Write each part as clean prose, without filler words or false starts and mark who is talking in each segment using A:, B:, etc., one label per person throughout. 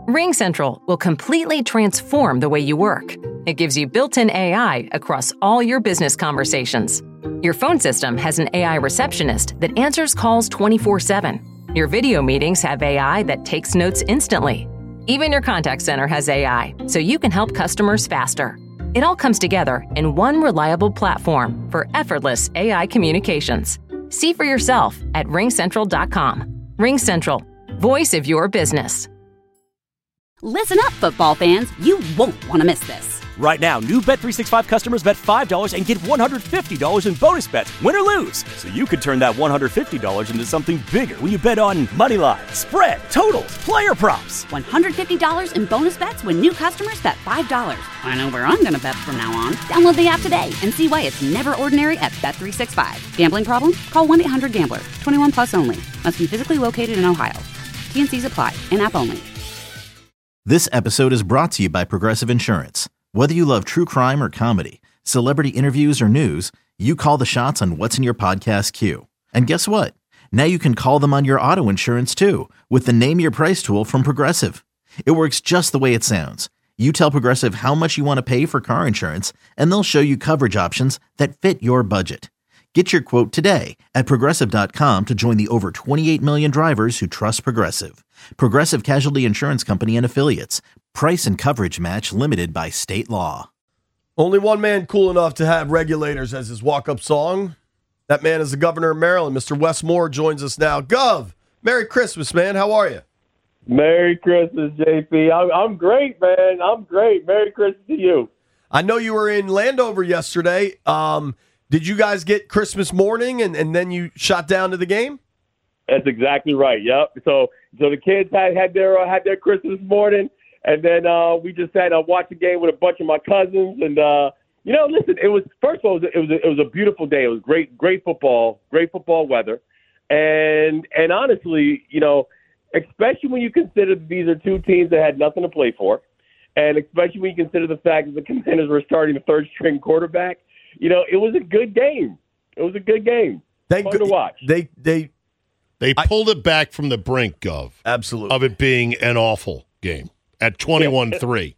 A: RingCentral will completely transform the way you work. It gives you built-in AI across all your business conversations. Your phone system has an AI receptionist that answers calls 24/7. Your video meetings have AI that takes notes instantly. Even your contact center has AI, so you can help customers faster. It all comes together in one reliable platform for effortless AI communications. See for yourself at ringcentral.com. RingCentral, voice of your business.
B: Listen up, football fans. You won't want to miss this.
C: Right now, new Bet365 customers bet $5 and get $150 in bonus bets, win or lose. So you could turn that $150 into something bigger when you bet on moneyline, spread, totals, player props.
B: $150 in bonus bets when new customers bet $5. I know where I'm going to bet from now on. Download the app today and see why it's never ordinary at Bet365. Gambling problem? Call 1-800-GAMBLER. 21 plus only. Must be physically located in Ohio. T&Cs apply. In-app only.
D: This episode is brought to you by Progressive Insurance. Whether you love true crime or comedy, celebrity interviews or news, you call the shots on what's in your podcast queue. And guess what? Now you can call them on your auto insurance too with the Name Your Price tool from Progressive. It works just the way it sounds. You tell Progressive how much you want to pay for car insurance, and they'll show you coverage options that fit your budget. Get your quote today at Progressive.com to join the over 28 million drivers who trust Progressive. Progressive Casualty Insurance Company and Affiliates. Price and coverage match limited by state law.
E: Only one man cool enough to have Regulators as his walk-up song. That man is the governor of Maryland. Mr. Wes Moore joins us now. Gov, Merry Christmas, man. How are you?
F: Merry Christmas, JP. I'm great, man. I'm great. Merry Christmas to you.
E: I know you were in Landover yesterday. Did you guys get Christmas morning and then you shot down to the game?
F: That's exactly right. Yep. So the kids had their Christmas morning, and then we just had to watch the game with a bunch of my cousins. And listen, it was first of all it was a beautiful day. It was great football weather, and honestly, especially when you consider these are two teams that had nothing to play for, and especially when you consider the fact that the Commanders were starting the third string quarterback. It was a good game. It was a good game. Fun to watch.
G: They pulled it back from the brink, Gov.
E: Absolutely.
G: Of it being an awful game at 21-3.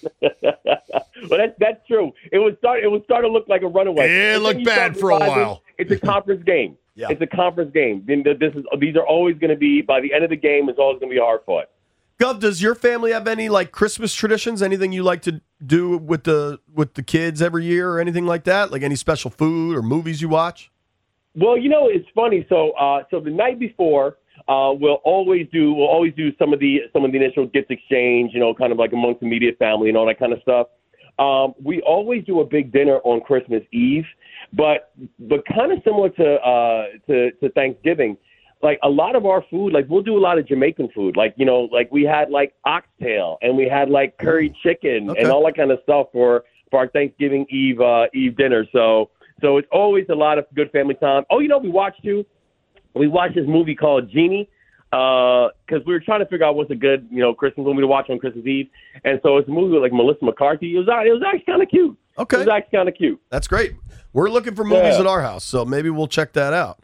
F: Well, that's true. It would start to look like a runaway.
G: It looked bad for a while.
F: It's a conference game.
E: Yeah.
F: It's a conference game. These are always going to be, by the end of the game, it's always going to be hard fought.
E: Gov, does your family have any Christmas traditions? Anything you like to do with the kids every year or anything like that? Like any special food or movies you watch?
F: Well, it's funny. So the night before, we'll always do some of the initial gifts exchange, kind of like amongst the immediate family and all that kind of stuff. We always do a big dinner on Christmas Eve, but kind of similar to Thanksgiving. Like a lot of our food, like we'll do a lot of Jamaican food, like we had like oxtail and we had like curry chicken and all that kind of stuff for our Thanksgiving Eve dinner. So it's always a lot of good family time. Oh, we watched this movie called Genie because we were trying to figure out what's a good Christmas movie to watch on Christmas Eve, and so it's a movie with like Melissa McCarthy. It was actually kind of cute.
E: Okay,
F: it was actually kind of cute.
E: That's great. We're looking for movies at our house, so maybe we'll check that out.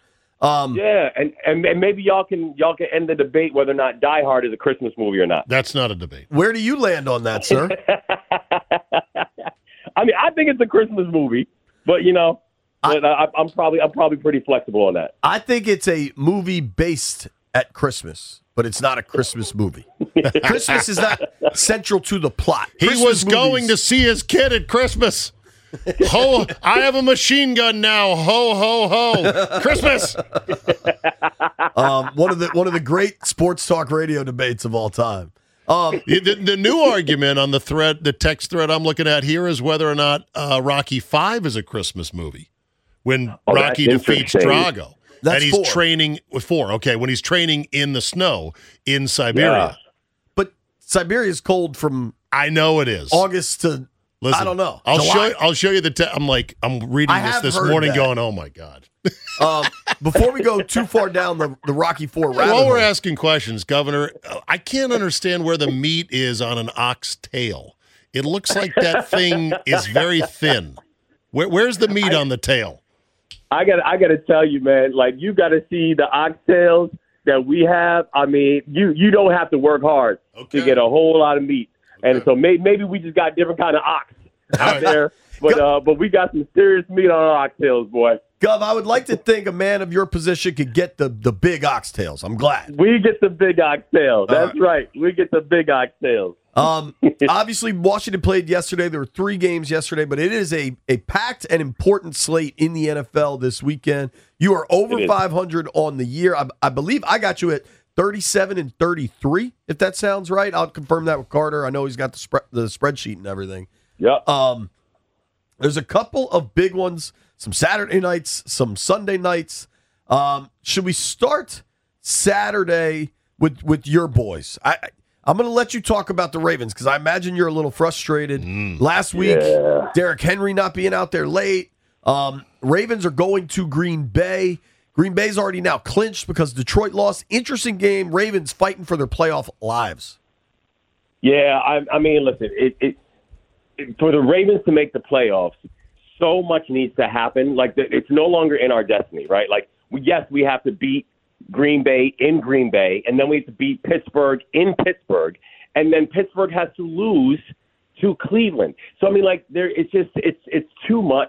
F: And maybe y'all can end the debate whether or not Die Hard is a Christmas movie or not.
G: That's not a debate.
E: Where do you land on that, sir?
F: I mean, I think it's a Christmas movie, but I'm probably pretty flexible on that.
E: I think it's a movie based at Christmas, but it's not a Christmas movie. Christmas is not central to the plot.
G: He
E: Christmas
G: was going to see his kid at Christmas. Ho! I have a machine gun now. Ho ho ho! Christmas.
E: One of the great sports talk radio debates of all time.
G: The new argument on the text thread I'm looking at here is whether or not Rocky V is a Christmas movie. When Rocky defeats Drago,
E: that's
G: and he's
E: 4.
G: training with 4. Okay, when he's training in the snow in Siberia.
E: Yeah. But Siberia is cold from
G: I know it is
E: August to.
G: Listen,
E: I don't know.
G: I'll show you the. I'm reading this morning, going, oh my god.
E: Before we go too far down the Rocky IV rabbit
G: While we're
E: hole,
G: asking questions, Governor, I can't understand where the meat is on an ox tail. It looks like that thing is very thin. Where's the meat on the tail?
F: I got to tell you, man. Like you got to see the oxtails that we have, I mean, you don't have to work hard to get a whole lot of meat. And so maybe we just got different kind of ox out there. But we got some serious meat on our oxtails, boy.
E: Gov, I would like to think a man of your position could get the big oxtails. I'm glad.
F: We get the big oxtails. That's right. We get the big oxtails.
E: Obviously, Washington played yesterday. There were 3 games yesterday, but it is a packed and important slate in the NFL this weekend. You are over 500 on the year. I believe I got you at 37-33, if that sounds right. I'll confirm that with Carter. I know he's got the spreadsheet and everything.
F: Yep.
E: There's a couple of big ones, some Saturday nights, some Sunday nights. Should we start Saturday with your boys? I'm going to let you talk about the Ravens because I imagine you're a little frustrated. Last week, Derrick Henry not being out there late. Ravens are going to Green Bay. Green Bay's already now clinched because Detroit lost. Interesting game. Ravens fighting for their playoff lives.
F: Yeah, I mean, listen, for the Ravens to make the playoffs, so much needs to happen. Like, it's no longer in our destiny, right? Like, yes, we have to beat Green Bay in Green Bay, and then we have to beat Pittsburgh in Pittsburgh, and then Pittsburgh has to lose to Cleveland. So, I mean, like, it's too much.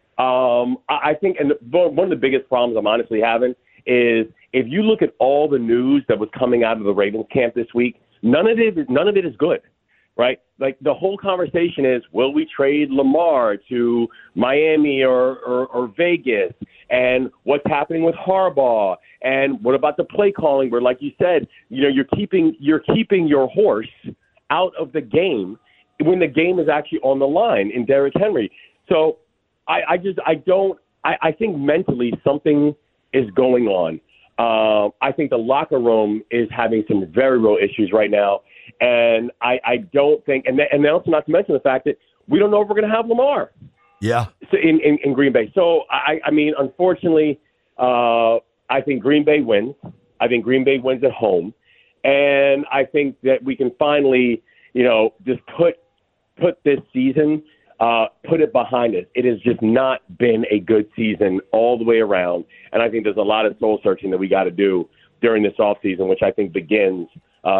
F: I think, and one of the biggest problems I'm honestly having is if you look at all the news that was coming out of the Ravens camp this week, none of it is good, right? Like, the whole conversation is, will we trade Lamar to Miami or Vegas? And what's happening with Harbaugh? And what about the play calling where, like you said, you're keeping your horse out of the game when the game is actually on the line in Derrick Henry. So I think mentally something is going on. I think the locker room is having some very real issues right now. And I don't think, and also not to mention the fact that we don't know if we're going to have Lamar.
E: Yeah.
F: So in Green Bay. So, I mean, unfortunately, I think Green Bay wins. I think Green Bay wins at home. And I think that we can finally, just put this season, put it behind us. It has just not been a good season all the way around. And I think there's a lot of soul searching that we got to do during this offseason, which I think begins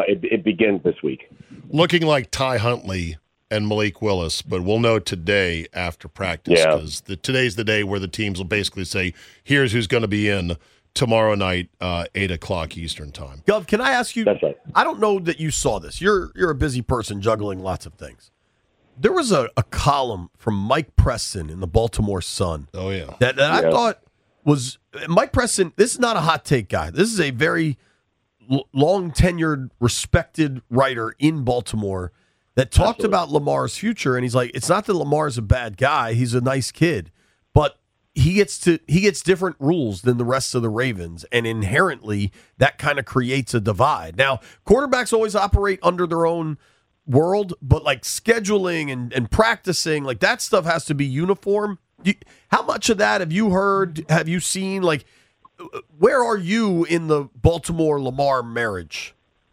F: this week.
G: Looking like Ty Huntley and Malik Willis, but we'll know today after practice because today's the day where the teams will basically say, here's who's going to be in tomorrow night, 8 o'clock Eastern time.
E: Gov, can I ask you,
F: That's right.
E: I don't know that you saw this. You're a busy person juggling lots of things. There was a column from Mike Preston in the Baltimore Sun.
G: Oh, yeah.
E: That I thought was Mike Preston. This is not a hot take guy. This is a very long-tenured, respected writer in Baltimore that talked about Lamar's future. And he's like, it's not that Lamar's a bad guy. He's a nice kid. But he gets different rules than the rest of the Ravens. And inherently, that kind of creates a divide. Now, quarterbacks always operate under their own world, but like scheduling and practicing, like that stuff has to be uniform. How much of that have you heard? Have you seen? Like, where are you in the Baltimore-Lamar marriage?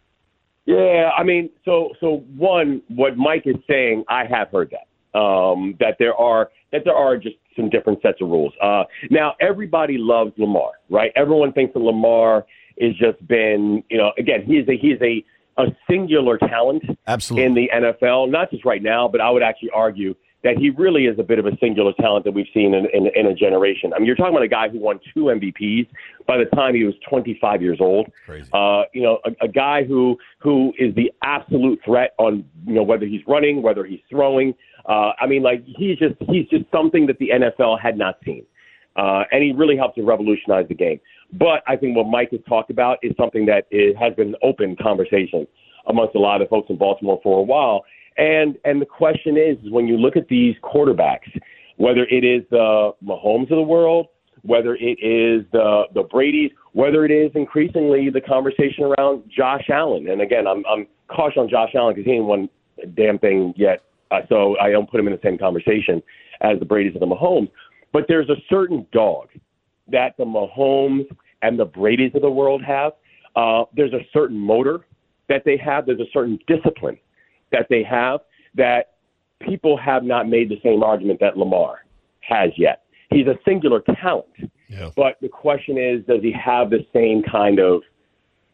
F: Yeah, I mean, so one, what Mike is saying, I have heard that that there are just some different sets of rules. Now, everybody loves Lamar, right? Everyone thinks that Lamar is just been, again, he is a singular talent
E: Absolutely.
F: In the NFL, not just right now, but I would actually argue that he really is a bit of a singular talent that we've seen in a generation. I mean, you're talking about a guy who won 2 MVPs by the time he was 25 years old.
E: Crazy.
F: A guy who is the absolute threat on, whether he's running, whether he's throwing. I mean, like he's just something that the NFL had not seen. And he really helped to revolutionize the game. But I think what Mike has talked about is something that has been an open conversation amongst a lot of folks in Baltimore for a while. And the question is when you look at these quarterbacks, whether it is the Mahomes of the world, whether it is the Brady's, whether it is increasingly the conversation around Josh Allen. And again, I'm cautious on Josh Allen because he ain't won a damn thing yet. So I don't put him in the same conversation as the Brady's and the Mahomes. But there's a certain dog that the Mahomes and the Brady's of the world have. There's a certain motor that they have. There's a certain discipline that they have that people have not made the same argument that Lamar has yet. He's a singular talent.
G: Yeah.
F: But the question is, does he have the same kind of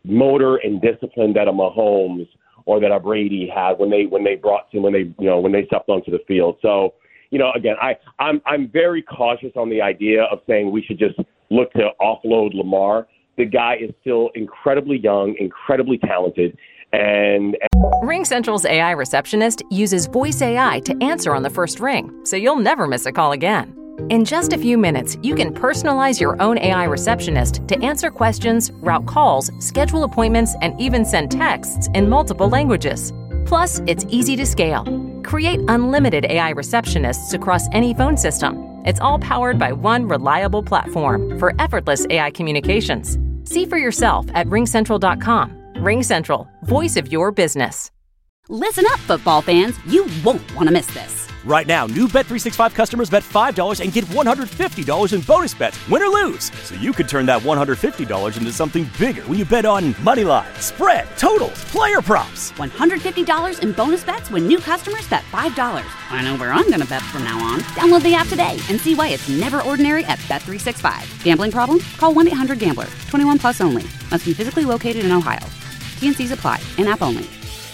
F: motor and discipline that a Mahomes or that a Brady had when they stepped onto the field. So, again, I'm very cautious on the idea of saying we should just look to offload Lamar. The guy is still incredibly young, incredibly talented, and
A: RingCentral's AI receptionist uses voice AI to answer on the first ring, so you'll never miss a call again. In just a few minutes, you can personalize your own AI receptionist to answer questions, route calls, schedule appointments, and even send texts in multiple languages. Plus, it's easy to scale. Create unlimited AI receptionists across any phone system. It's all powered by one reliable platform for effortless AI communications. See for yourself at ringcentral.com. RingCentral, voice of your business.
B: Listen up, football fans. You won't want to miss this.
C: Right now, new Bet365 customers bet $5 and get $150 in bonus bets, win or lose. So you could turn that $150 into something bigger when you bet on Moneyline, spread, totals, player props.
B: $150 in bonus bets when new customers bet $5. I know where I'm going to bet from now on. Download the app today and see why it's never ordinary at Bet365. Gambling problem? Call 1-800-GAMBLER. 21 plus only. Must be physically located in Ohio. T&Cs apply. In-app only.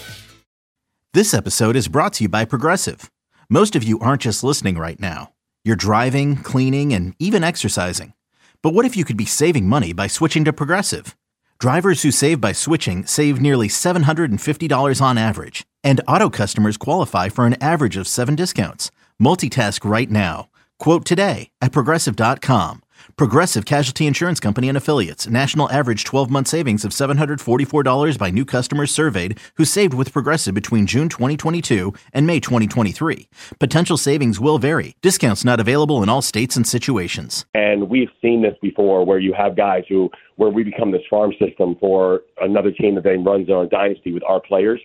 D: This episode is brought to you by Progressive. Most of you aren't just listening right now. You're driving, cleaning, and even exercising. But what if you could be saving money by switching to Progressive? Drivers who save by switching save nearly $750 on average. And auto customers qualify for an average of 7 discounts. Multitask right now. Quote today at Progressive.com. Progressive Casualty Insurance Company and Affiliates. National average 12-month savings of $744 by new customers surveyed who saved with Progressive between June 2022 and May 2023. Potential savings will vary. Discounts not available in all states and situations.
F: And we've seen this before where you have guys where we become this farm system for another team that then runs their own dynasty with our players.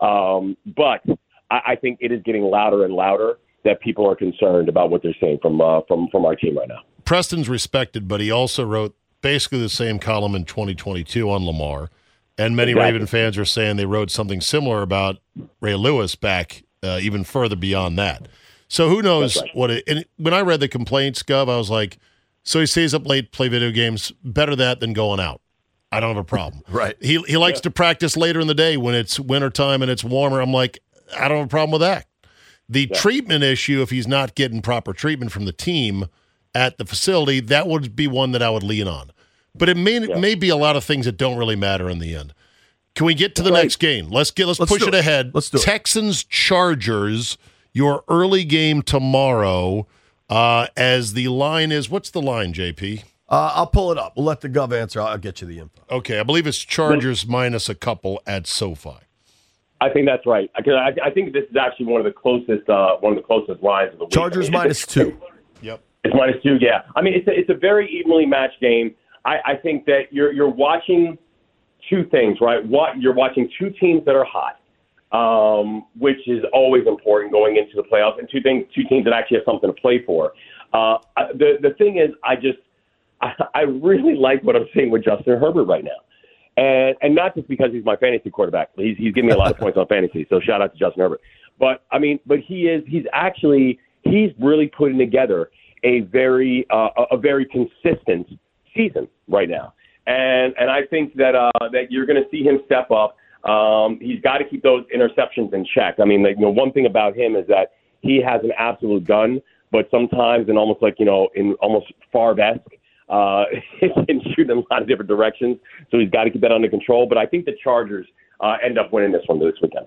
F: But I think it is getting louder and louder that people are concerned about what they're seeing from our team right now.
G: Preston's respected, but he also wrote basically the same column in 2022 on Lamar, and many Raven fans are saying they wrote something similar about Ray Lewis back even further beyond that. So who knows and when I read the complaints, Gov, I was like, so he stays up late, play video games, better that than going out. I don't have a problem.
E: Right.
G: He likes to practice later in the day when it's wintertime and it's warmer. I'm like, I don't have a problem with that. The treatment issue, if he's not getting proper treatment from the team at the facility, that would be one that I would lean on. But it may be a lot of things that don't really matter in the end. Can we get to the next game? Let's push it ahead.
E: Let's do it.
G: Texans Chargers, your early game tomorrow. As the line is, what's the line, JP?
E: I'll pull it up. We'll let the Gov answer. I'll get you the info.
G: Okay, I believe it's Chargers minus a couple at SoFi.
F: I think that's right. I think this is actually one of the closest lines of the week.
E: Chargers minus 2.
G: Yep.
F: It's minus 2, yeah. I mean, it's a very evenly matched game. I think that you're watching two things, right? You're watching two teams that are hot, which is always important going into the playoffs, and two teams that actually have something to play for. The thing is, I really like what I'm seeing with Justin Herbert right now. And not just because he's my fantasy quarterback. He's giving me a lot of points on fantasy, so shout out to Justin Herbert. But he's really putting together a very consistent season right now. And I think that you're going to see him step up. He's got to keep those interceptions in check. I mean, one thing about him is that he has an absolute gun, but sometimes in almost Favre-esque, he can shoot in a lot of different directions, so he's got to keep that under control. But I think the Chargers end up winning this one this weekend.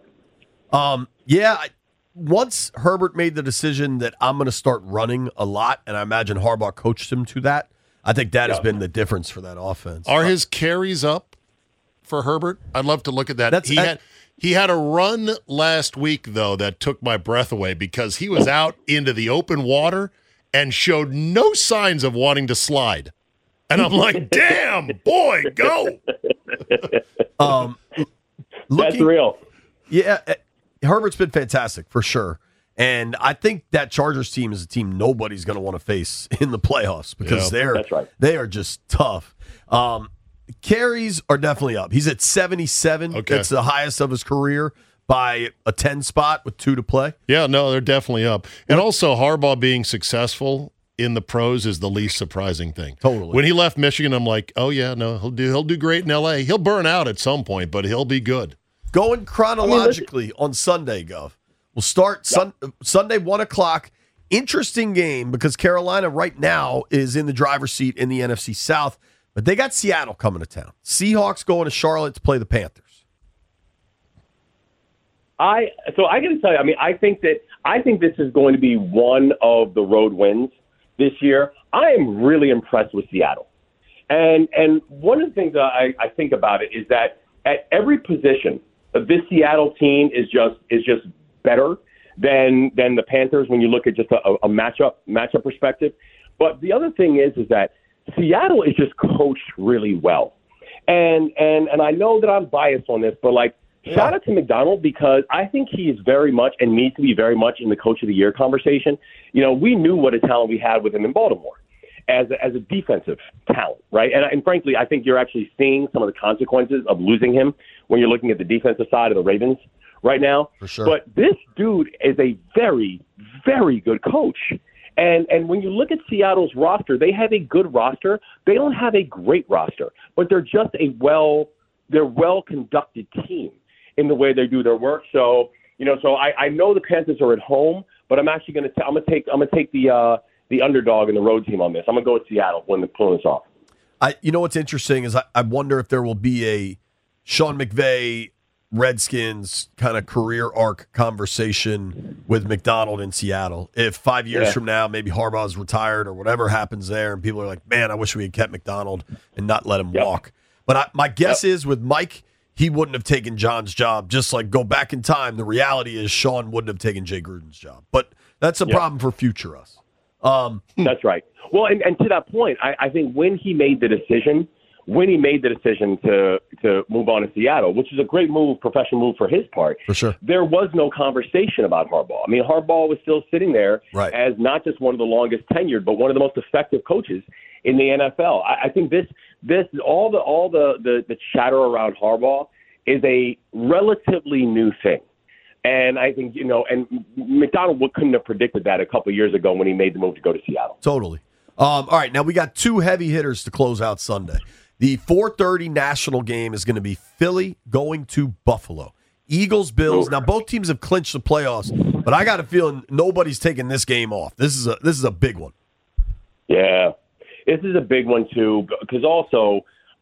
E: Once Herbert made the decision that I'm going to start running a lot, and I imagine Harbaugh coached him to that, I think that has been the difference for that offense.
G: Are his carries up for Herbert? I'd love to look at that. He had a run last week, though, that took my breath away because he was out into the open water and showed no signs of wanting to slide. And I'm like, damn, boy, go.
F: That's real.
E: Yeah, Herbert's been fantastic, for sure. And I think that Chargers team is a team nobody's going to want to face in the playoffs because they are just tough. Carries are definitely up. He's at 77. Okay. That's the highest of his career by a 10 spot with 2 to play.
G: Yeah, no, they're definitely up. And also Harbaugh being successful in the pros is the least surprising thing.
E: Totally.
G: When he left Michigan, I'm like, oh yeah, no, he'll do great in LA. He'll burn out at some point, but he'll be good.
E: Going chronologically on Sunday, Gov. We'll start Sunday 1:00. Interesting game because Carolina right now is in the driver's seat in the NFC South, but they got Seattle coming to town. Seahawks going to Charlotte to play the Panthers.
F: I got to tell you, I mean, I think this is going to be one of the road wins this year. I am really impressed with Seattle, and one of the things that I think about it is that at every position, this Seattle team is just better than the Panthers when you look at just a matchup perspective. But the other thing is that Seattle is just coached really well, and I know that I'm biased on this, but like. Shout out to McDonald because I think he is very much and needs to be very much in the Coach of the Year conversation. You know, we knew what a talent we had with him in Baltimore as a defensive talent, right? And frankly, I think you're actually seeing some of the consequences of losing him when you're looking at the defensive side of the Ravens right now.
E: For sure.
F: But this dude is a very, very good coach. And when you look at Seattle's roster, they have a good roster. They don't have a great roster, but they're just they're well-conducted team in the way they do their work. So, I know the Panthers are at home, but I'm actually going to take the underdog and the road team on this. I'm going to go with Seattle when they're pulling this off.
E: You know what's interesting is I wonder if there will be a Sean McVay Redskins kind of career arc conversation with McDonald in Seattle. If 5 years from now, maybe Harbaugh's retired or whatever happens there, and people are like, man, I wish we had kept McDonald and not let him walk. But my guess is with Mike, he wouldn't have taken John's job. Just like go back in time, the reality is Sean wouldn't have taken Jay Gruden's job. But that's a problem for future us.
F: That's right. Well, and to that point, I think when he made the decision to move on to Seattle, which is a great move, professional move for his part,
E: for sure,
F: there was no conversation about Harbaugh. I mean, Harbaugh was still sitting there as not just one of the longest tenured, but one of the most effective coaches in the NFL. I think this all the chatter around Harbaugh is a relatively new thing. And I think, and McDonald couldn't have predicted that a couple of years ago when he made the move to go to Seattle.
E: Totally. All right, now we got two heavy hitters to close out Sunday. The 4:30 national game is going to be Philly going to Buffalo. Eagles, Bills. Now, both teams have clinched the playoffs, but I got a feeling nobody's taking this game off. This is a big one.
F: Yeah, this is a big one, too, because also,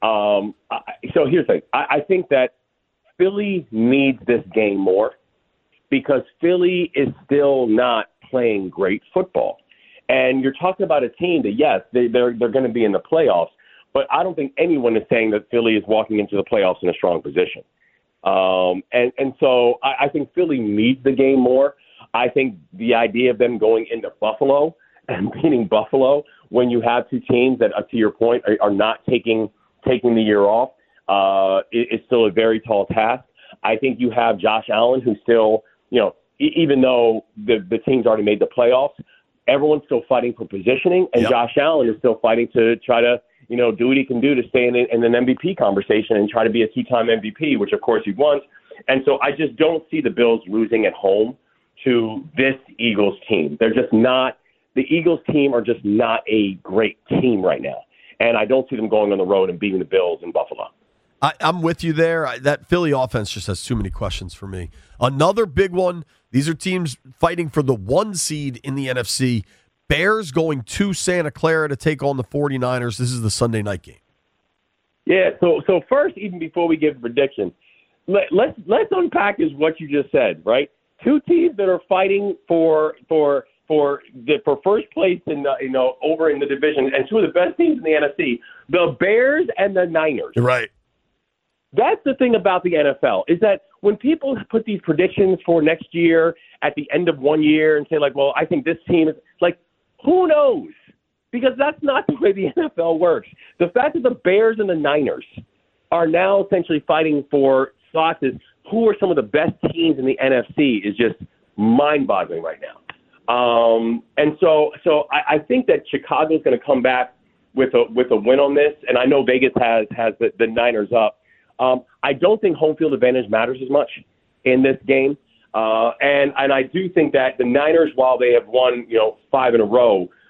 F: so here's the thing. I think that Philly needs this game more because Philly is still not playing great football. And you're talking about a team that, yes, they're going to be in the playoffs, but I don't think anyone is saying that Philly is walking into the playoffs in a strong position. And so I think Philly needs the game more. I think the idea of them going into Buffalo and beating Buffalo when you have two teams that, to your point, are not taking the year off is still a very tall task. I think you have Josh Allen, who's still, even though the team's already made the playoffs, everyone's still fighting for positioning, and Josh Allen is still fighting to try to, do what he can do to stay in an MVP conversation and try to be a two-time MVP, which, of course, he wants. And so I just don't see the Bills losing at home to this Eagles team. They're just not – the Eagles team are just not a great team right now. And I don't see them going on the road and beating the Bills in Buffalo.
E: I'm with you there. That Philly offense just has too many questions for me. Another big one, these are teams fighting for the 1 seed in the NFC. Bears going to Santa Clara to take on the 49ers. This is the Sunday night game.
F: Yeah, so first, even before we give a prediction, let's unpack is what you just said, right? Two teams that are fighting for first place in over in the division, and two of the best teams in the NFC, the Bears and the Niners.
E: Right.
F: That's the thing about the NFL is that when people put these predictions for next year at the end of 1 year and say, like, well, I think this team is like, who knows? Because that's not the way the NFL works. The fact that the Bears and the Niners are now essentially fighting for spots as who are some of the best teams in the NFC is just mind-boggling right now. And so I think that Chicago's going to come back with a win on this, and I know Vegas has the Niners up. I don't think home field advantage matters as much in this game. And I do think that the Niners, while they have won, 5 in a row,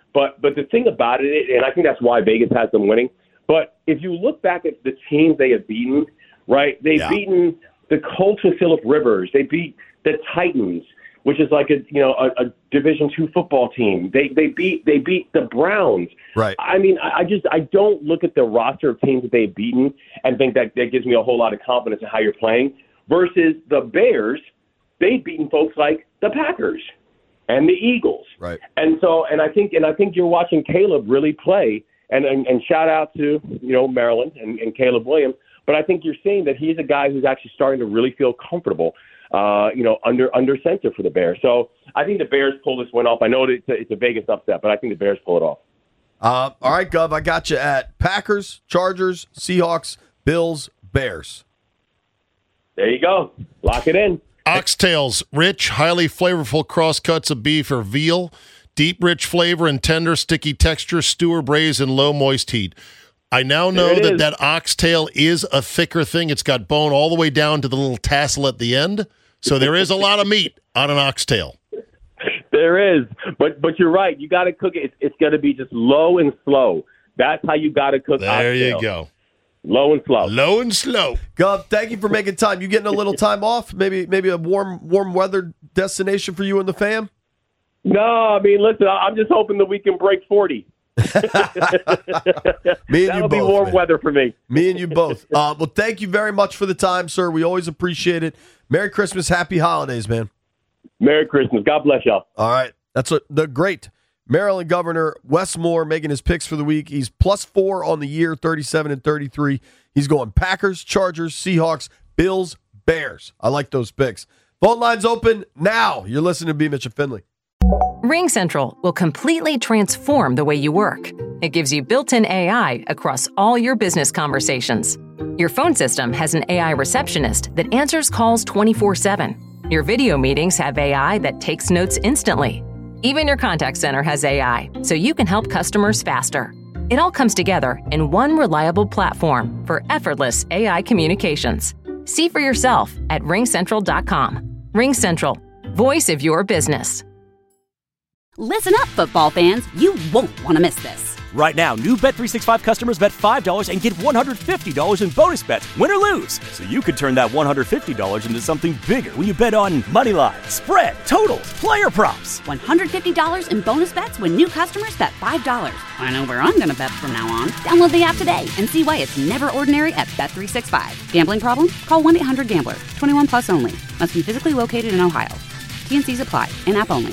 F: But the thing about it, and I think that's why Vegas has them winning. But if you look back at the teams they have beaten, right? They've beaten the Colts with Phillip Rivers. They beat the Titans, which is like a Division II football team. They beat the Browns.
E: Right.
F: I mean, I don't look at the roster of teams that they've beaten and think that gives me a whole lot of confidence in how you're playing. Versus the Bears, they've beaten folks like the Packers and the Eagles.
E: Right.
F: And I think you're watching Caleb really play. And shout out to Maryland and Caleb Williams. But I think you're seeing that he's a guy who's actually starting to really feel comfortable. Under center for the Bears. So I think the Bears pull this one off. I know that it's a Vegas upset, but I think the Bears pull it off.
E: All right, Gov, I got you at Packers, Chargers, Seahawks, Bills, Bears.
F: There you go. Lock it in.
G: Oxtails, rich, highly flavorful cross-cuts of beef or veal, deep, rich flavor and tender, sticky texture, stew or braise in low, moist heat. I now know that oxtail is a thicker thing. It's got bone all the way down to the little tassel at the end. So there is a lot of meat on an oxtail.
F: There is. But you're right. You got to cook it. It's got to be just low and slow. That's how you got to cook oxtail.
G: There you go.
F: Low and slow.
G: Low and slow.
E: Gov, thank you for making time. You getting a little time off? Maybe a warm weather destination for you and the fam?
F: No, I mean, listen, I'm just hoping that we can break 40. That'll be warm weather for me.
E: Me and you both. Well, thank you very much for the time, sir. We always appreciate it. Merry Christmas, happy holidays, man.
F: Merry Christmas. God bless y'all.
E: All right. That's the great Maryland Governor Wes Moore making his picks for the week. He's +4 on the year, 37-33. He's going Packers, Chargers, Seahawks, Bills, Bears. I like those picks. Phone lines open now. You're listening to B. Mitch and Finley.
A: RingCentral will completely transform the way you work. It gives you built-in AI across all your business conversations. Your phone system has an AI receptionist that answers calls 24/7. Your video meetings have AI that takes notes instantly. Even your contact center has AI, so you can help customers faster. It all comes together in one reliable platform for effortless AI communications. See for yourself at ringcentral.com. RingCentral, voice of your business.
B: Listen up, football fans. You won't want to miss this.
C: Right now, new Bet365 customers bet $5 and get $150 in bonus bets, win or lose. So you could turn that $150 into something bigger when you bet on moneyline, spread, totals, player props.
B: $150 in bonus bets when new customers bet $5. I know where I'm going to bet from now on. Download the app today and see why it's never ordinary at Bet365. Gambling problem? Call 1-800-GAMBLER. 21 plus only. Must be physically located in Ohio. T&Cs apply. In-app only.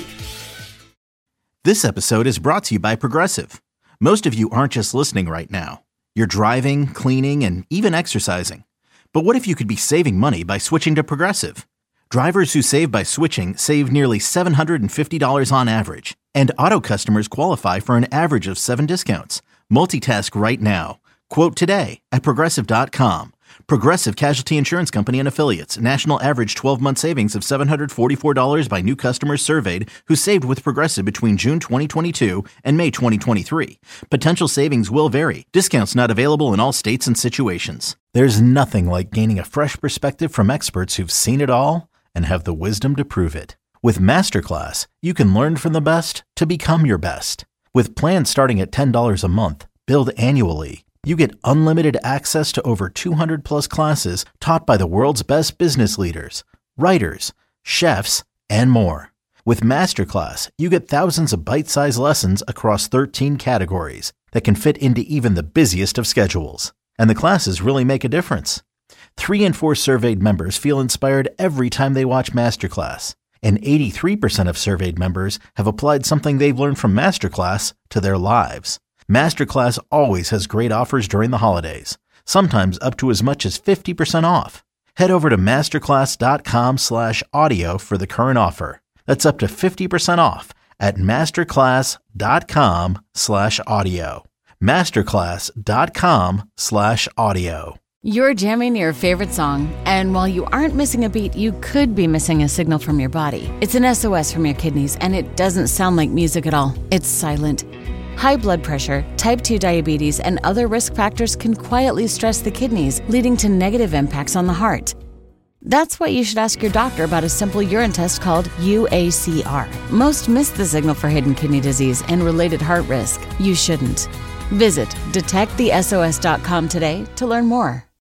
D: This episode is brought to you by Progressive. Most of you aren't just listening right now. You're driving, cleaning, and even exercising. But what if you could be saving money by switching to Progressive? Drivers who save by switching save nearly $750 on average. And auto customers qualify for an average of 7 discounts. Multitask right now. Quote today at Progressive.com. Progressive Casualty Insurance Company and Affiliates. National average 12-month savings of $744 by new customers surveyed who saved with Progressive between June 2022 and May 2023. Potential savings will vary. Discounts not available in all states and situations. There's nothing like gaining a fresh perspective from experts who've seen it all and have the wisdom to prove it. With Masterclass, you can learn from the best to become your best. With plans starting at $10 a month, billed annually, you get unlimited access to over 200 plus classes taught by the world's best business leaders, writers, chefs, and more. With Masterclass, you get thousands of bite-sized lessons across 13 categories that can fit into even the busiest of schedules. And the classes really make a difference. 3 in 4 surveyed members feel inspired every time they watch Masterclass. And 83% of surveyed members have applied something they've learned from Masterclass to their lives. Masterclass always has great offers during the holidays, sometimes up to as much as 50% off. Head over to masterclass.com/audio for the current offer. That's up to 50% off at masterclass.com/audio. Masterclass.com/audio.
H: You're jamming your favorite song, and while you aren't missing a beat, you could be missing a signal from your body. It's an SOS from your kidneys, and it doesn't sound like music at all. It's silent. High blood pressure, type 2 diabetes, and other risk factors can quietly stress the kidneys, leading to negative impacts on the heart. That's why you should ask your doctor about a simple urine test called UACR. Most miss the signal for hidden kidney disease and related heart risk. You shouldn't. Visit detectthesos.com today to learn more.